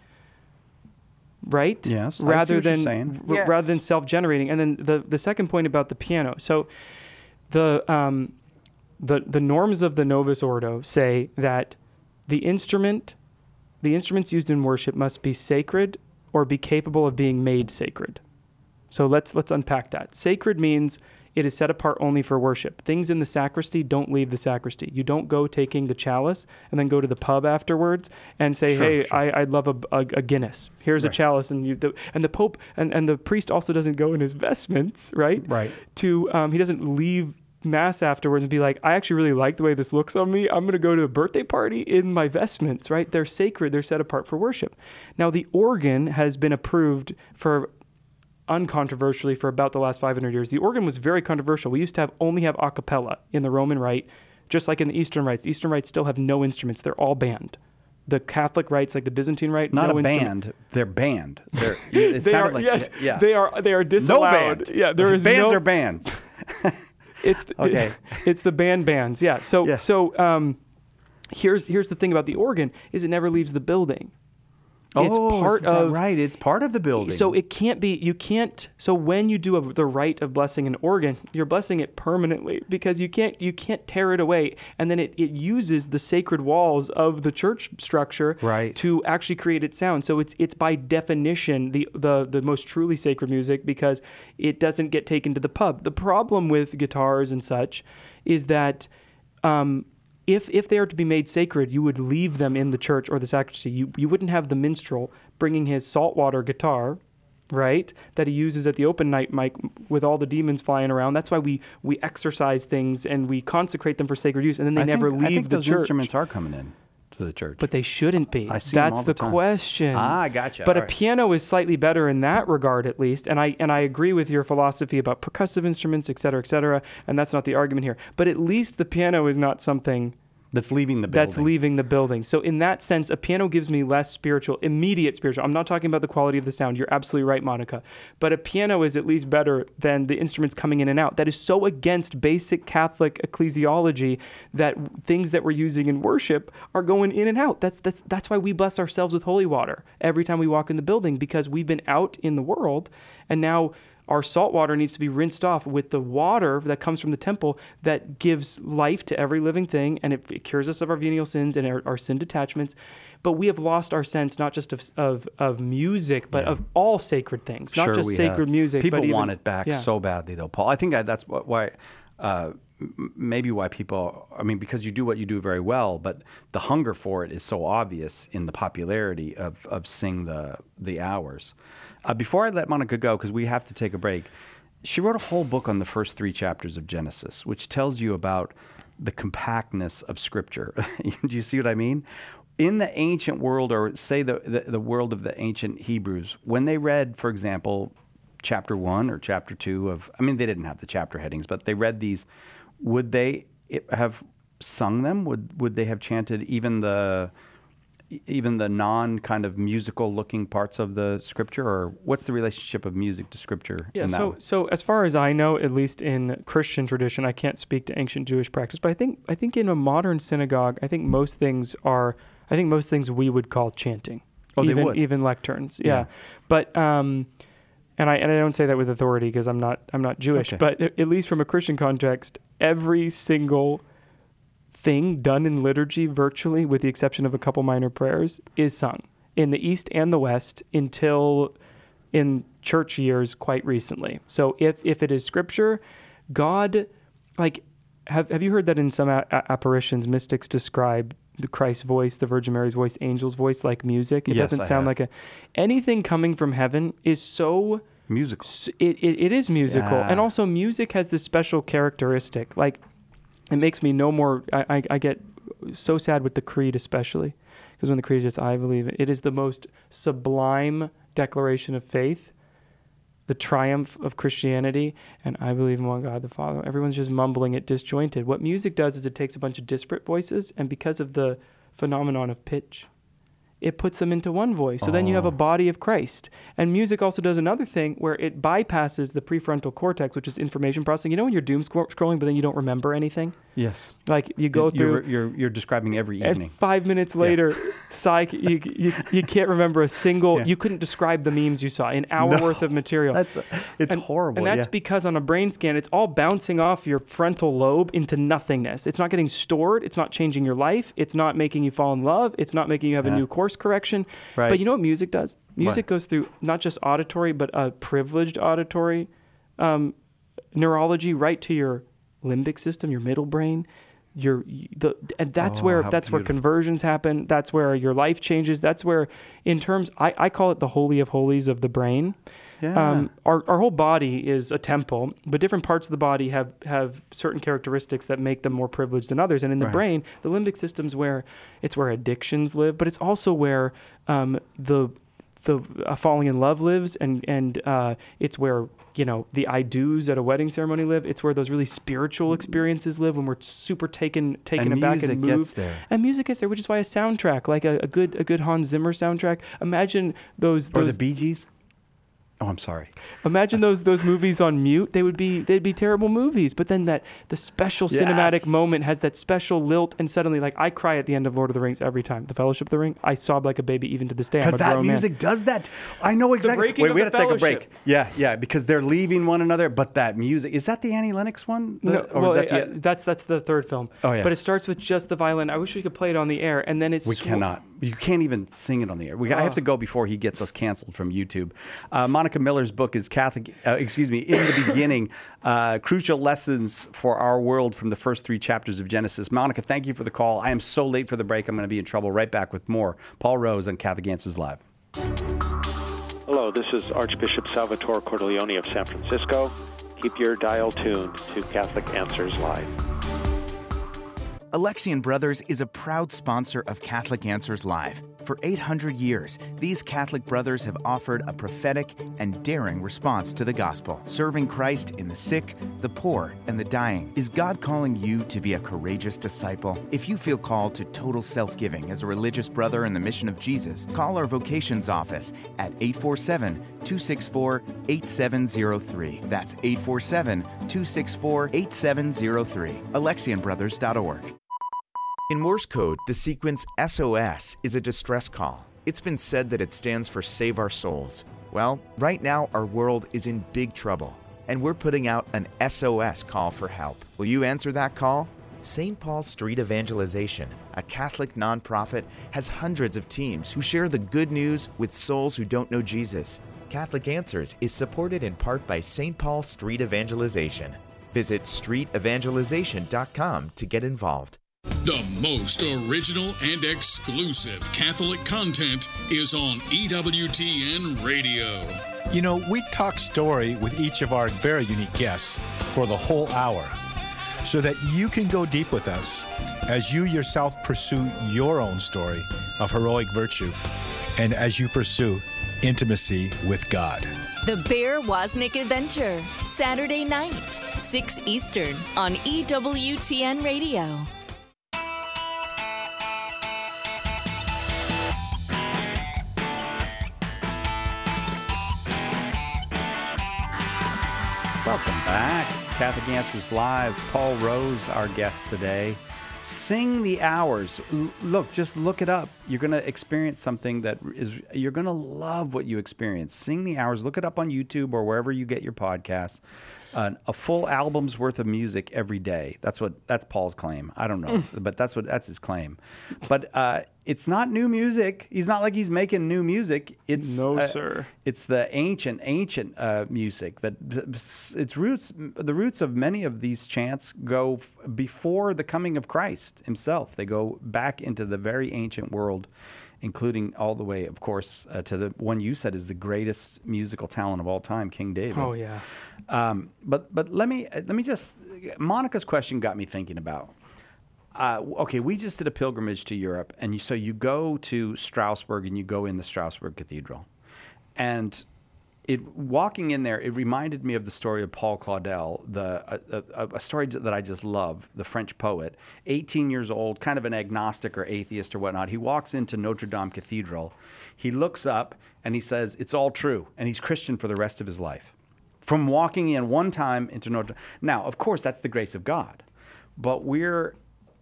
right? Yes, rather than self-generating. And then the second point about the piano. So the norms of the Novus Ordo say that the instruments used in worship must be sacred or be capable of being made sacred. So let's unpack that. Sacred means it is set apart only for worship. Things in the sacristy don't leave the sacristy. You don't go taking the chalice and then go to the pub afterwards and say, I'd love a Guinness. Here's a chalice, and the Pope and the priest also doesn't go in his vestments, right? Right. He doesn't leave Mass afterwards and be like, I actually really like the way this looks on me. I'm going to go to a birthday party in my vestments, right? They're sacred. They're set apart for worship. Now, the organ has been approved uncontroversially for about the last 500 years. The organ was very controversial. We used to only have a cappella in the Roman Rite, just like in the Eastern Rites. The Eastern Rites still have no instruments. They're all banned. The Catholic rites, like the Byzantine Rite, not no a instrument. band. They're banned. They are disallowed. No band. Yeah, there is bands are bands. It's the bands. Yeah. So here's the thing about the organ is it never leaves the building. It's It's part of the building. So it can't be. So when you do the rite of blessing an organ, you're blessing it permanently, because you can't tear it away, and then it uses the sacred walls of the church structure to actually create its sound. So it's by definition the most truly sacred music, because it doesn't get taken to the pub. The problem with guitars and such is that if they are to be made sacred, you would leave them in the church or the sacristy. You wouldn't have the minstrel bringing his saltwater guitar, right, that he uses at the open night mic with all the demons flying around. That's why we exercise things and we consecrate them for sacred use, and then they never leave I think the those church. Instruments are coming in to the church. But they shouldn't be. I see them That's all the the time. question. I gotcha. But All a right. piano is slightly better in that regard, at least. And I agree with your philosophy about percussive instruments, et cetera, and that's not the argument here. But at least the piano is not something That's leaving the building. that's leaving the building. So in that sense, a piano gives me less immediate spiritual. I'm not talking about the quality of the sound. You're absolutely right, Monica. But a piano is at least better than the instruments coming in and out. That is so against basic Catholic ecclesiology that things that we're using in worship are going in and out. That's why we bless ourselves with holy water every time we walk in the building, because we've been out in the world, and now our salt water needs to be rinsed off with the water that comes from the temple that gives life to every living thing, and it cures us of our venial sins and our sin detachments. But we have lost our sense not just of music, but of all sacred things, not Sure just we sacred have. music. People but even, want it back yeah. so badly, though, Paul. I think that's why, maybe why people. I mean, because you do what you do very well, but the hunger for it is so obvious in the popularity of Sing the Hours. Before I let Monica go, because we have to take a break, she wrote a whole book on the first 3 chapters of Genesis, which tells you about the compactness of Scripture. Do you see what I mean? In the ancient world, or say the world of the ancient Hebrews, when they read, for example, chapter 1 or chapter 2 of, I mean, they didn't have the chapter headings, but they read these, would they have sung them? Would they have chanted even the non kind of musical looking parts of the Scripture, or what's the relationship of music to Scripture? Yeah, in that so as far as I know, at least in Christian tradition, I can't speak to ancient Jewish practice, but I think in a modern synagogue, I think most things we would call chanting. Oh, even, they would. even lecterns. Yeah. Yeah. But and I don't say that with authority because I'm not Jewish, Okay. but at least from a Christian context, every single thing done in liturgy virtually, with the exception of a couple minor prayers, is sung in the East and the West until in church years quite recently. So if it is Scripture, God, like, have you heard that in some apparitions, mystics describe the Christ's voice, the Virgin Mary's voice, angel's voice like music? It Yes, doesn't I sound have. like anything coming from heaven is so musical. It is musical, Yeah. and also music has this special characteristic. Like, it makes me no more. I get so sad with the creed, especially because when the creed is just "I believe," it is the most sublime declaration of faith, the triumph of Christianity, and I believe in one God the Father. Everyone's just mumbling it disjointed. What music does is it takes a bunch of disparate voices, and because of the phenomenon of pitch, it puts them into one voice. So then you have a body of Christ. And music also does another thing where it bypasses the prefrontal cortex, which is information processing. You know when you're doom scrolling, but then you don't remember anything? Yes. Like you go through... You're describing every And evening. 5 minutes later, psych, you can't remember a single... Yeah. You couldn't describe the memes you saw. An hour worth of material. It's horrible. And that's yeah. because on a brain scan, it's all bouncing off your frontal lobe into nothingness. It's not getting stored. It's not changing your life. It's not making you fall in love. It's not making you have a new course correction. Right. But you know what music does? Music What? goes through not just auditory, but a privileged auditory neurology right to your limbic system, your middle brain. And that's Oh, where how that's where beautiful. conversions happen. That's where your life changes. That's where, in terms, I call it the holy of holies of the brain. Yeah. Our whole body is a temple, but different parts of the body have certain characteristics that make them more privileged than others. And in the Right. brain, the limbic system's where addictions live, but it's also where the falling in love lives, and it's where the I do's at a wedding ceremony live. It's where those really spiritual experiences live when we're super taken aback music and moved. gets there. And music gets there, which is why a soundtrack, like a good Hans Zimmer soundtrack. Imagine those Or the Bee Gees? Oh, I'm sorry. Imagine those movies on mute. They'd be terrible movies. But then the special cinematic Yes. moment has that special lilt, and suddenly, like, I cry at the end of Lord of the Rings every time. The Fellowship of the Ring, I sob like a baby even to this day. I'm a Because that grown man. music does that. I know exactly. breaking Wait, of we the had to take a break. fellowship. Yeah, because they're leaving one another. But that music, is that the Annie Lennox one? No, Or well, is that the, that's the third film. Oh, yeah. But it starts with just the violin. I wish we could play it on the air, and then it's we cannot. You can't even sing it on the air. I have to go before he gets us canceled from YouTube. Monica Monica Miller's book is In the Beginning, Crucial Lessons for Our World from the First 3 Chapters of Genesis. Monica, thank you for the call. I am so late for the break. I'm going to be in trouble. Right back with more. Paul Rose on Catholic Answers Live. Hello, this is Archbishop Salvatore Cordileone of San Francisco. Keep your dial tuned to Catholic Answers Live. Alexian Brothers is a proud sponsor of Catholic Answers Live. For 800 years, these Catholic brothers have offered a prophetic and daring response to the gospel, serving Christ in the sick, the poor, and the dying. Is God calling you to be a courageous disciple? If you feel called to total self-giving as a religious brother in the mission of Jesus, call our vocations office at 847-264-8703. That's 847-264-8703. AlexianBrothers.org. In Morse code, the sequence SOS is a distress call. It's been said that it stands for Save Our Souls. Well, right now our world is in big trouble, and we're putting out an SOS call for help. Will you answer that call? St. Paul Street Evangelization, a Catholic nonprofit, has hundreds of teams who share the good news with souls who don't know Jesus. Catholic Answers is supported in part by St. Paul Street Evangelization. Visit streetevangelization.com to get involved. The most original and exclusive Catholic content is on EWTN Radio. You know, we talk story with each of our very unique guests for the whole hour so that you can go deep with us as you yourself pursue your own story of heroic virtue and as you pursue intimacy with God. The Bear Wozniak Adventure, Saturday night, 6 Eastern on EWTN Radio. Welcome back. Catholic Answers Live. Paul Rose, our guest today. Sing the Hours. Look, just look it up. You're going to experience something that you're going to love what you experience. Sing the Hours. Look it up on YouTube or wherever you get your podcasts. A full album's worth of music every day. That's Paul's claim. I don't know, but that's his claim. But it's not new music. He's not like he's making new music. It's sir. It's the ancient music that its roots. The roots of many of these chants go before the coming of Christ himself. They go back into the very ancient world, including all the way, of course, to the one you said is the greatest musical talent of all time, King David. Oh yeah. But let me just, Monica's question got me thinking about. Okay, we just did a pilgrimage to Europe, and so you go to Strasbourg and you go in the Strasbourg Cathedral, and walking in there, it reminded me of the story of Paul Claudel, a story that I just love, the French poet, 18 years old, kind of an agnostic or atheist or whatnot. He walks into Notre Dame Cathedral, he looks up, and he says, "It's all true," and he's Christian for the rest of his life. From walking in one time into Notre Dame. Now, of course, that's the grace of God, but we're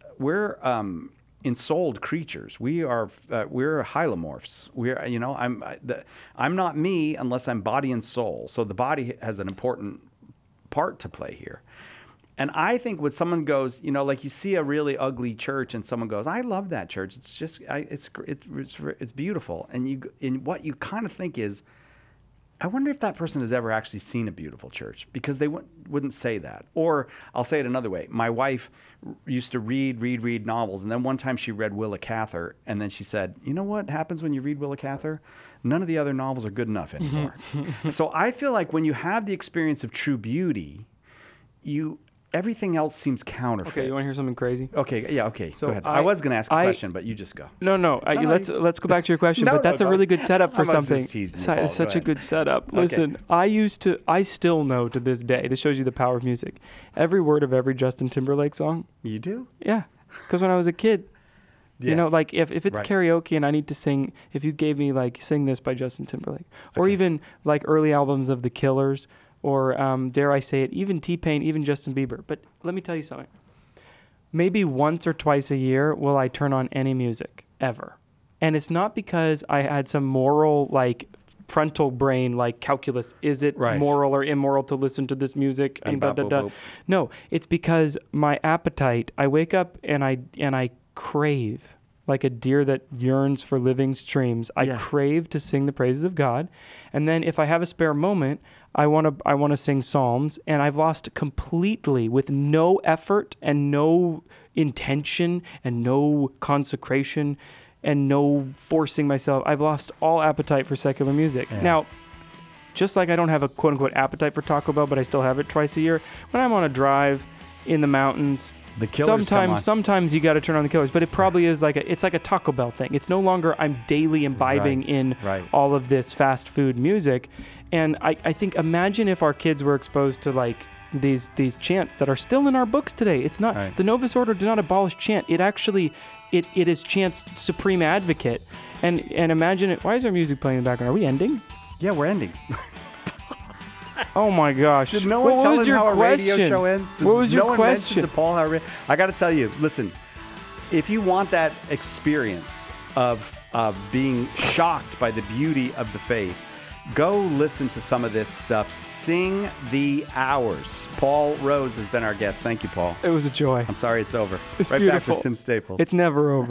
ensouled creatures. We're hylomorphs. I'm not me unless I'm body and soul. So the body has an important part to play here. And I think when someone goes, like you see a really ugly church and someone goes, "I love that church. It's just, it's beautiful." And what you kind of think is, I wonder if that person has ever actually seen a beautiful church, because they wouldn't say that. Or I'll say it another way. My wife used to read novels, and then one time she read Willa Cather, and then she said, "You know what happens when you read Willa Cather? None of the other novels are good enough anymore." So I feel like when you have the experience of true beauty, everything else seems counterfeit. Okay, you want to hear something crazy? Okay, yeah, okay. So go ahead. I was going to ask a question, but you just go. Let's go back to your question. But that's a really good setup for something. It's such a good setup. Okay. Listen, I still know to this day. This shows you the power of music. Every word of every Justin Timberlake song. You do? Yeah, because when I was a kid. Yes. Like if it's karaoke and I need to sing, if you gave me like sing this by Justin Timberlake, or even like early albums of The Killers, or dare I say it, even T-Pain, even Justin Bieber. But let me tell you something. Maybe once or twice a year will I turn on any music, ever. And it's not because I had some moral, like, frontal brain, like calculus. Is it moral or immoral to listen to this music? And No, it's because my appetite, I wake up and I crave like a deer that yearns for living streams. I crave to sing the praises of God. And then if I have a spare moment, I want to sing Psalms, and I've lost completely, with no effort and no intention and no consecration and no forcing myself. I've lost all appetite for secular music. Yeah. Now, just like I don't have a quote-unquote appetite for Taco Bell, but I still have it twice a year, when I'm on a drive in the mountains, the Killers sometimes you got to turn on the Killers, but it probably is it's like a Taco Bell thing. It's no longer I'm daily imbibing in all of this fast food music. And I think, imagine if our kids were exposed to like these chants that are still in our books today. It's not the Novus Order did not abolish chant. It actually it is chant's supreme advocate. And imagine it. Why is our music playing in the background? Are we ending? Yeah, we're ending. Oh my gosh! Did no one tell him how a radio show ends? What was your question? Mention to Paul how I got to tell you. Listen, if you want that experience of being shocked by the beauty of the faith, go listen to some of this stuff. Sing the Hours. Paul Rose has been our guest. Thank you, Paul. It was a joy. I'm sorry it's over. It's right beautiful. Back with Tim Staples. It's never over.